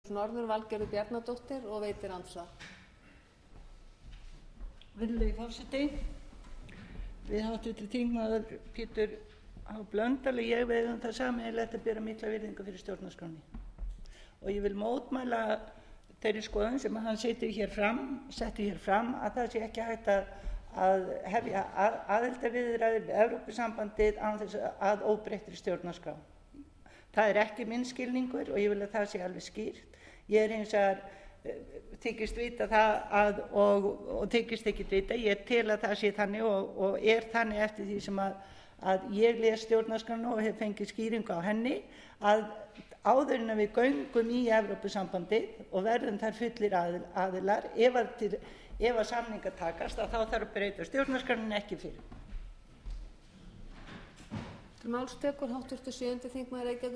Norður Valgerður Bjarnadóttir og veitir andsvar. Virðulegi forseti, við hv. þingmaður Pétur H. Blöndal og ég við eigum það sameiginlegt að bera mikla virðingu fyrir stjórnarskránni. Og ég vil mótmæla þeirri skoðun sem hann setti hér fram að það sé ekki hægt að hefja aðildarviðræður við Evrópusambandið án þess að óbreyttri stjórnarskrá. Það er ekki minn skilningur og ég vil að það sé alveg skýrt. Ég hins vegar þykist vita það og þykist ekkert vita, ég tel að það sé þannig og er þannig eftir því sem að ég les stjórnarskrána og hef fengið skýringu á henni, að áður en við göngum í Evrópusambandið og verðum þar fullir aðilar, ef að samningar takast, að þá þarf að breyta stjórnarskrána ekki fyrir. Til máls tekur hv. 7. þingmaður Reykjavíkurkjördæmis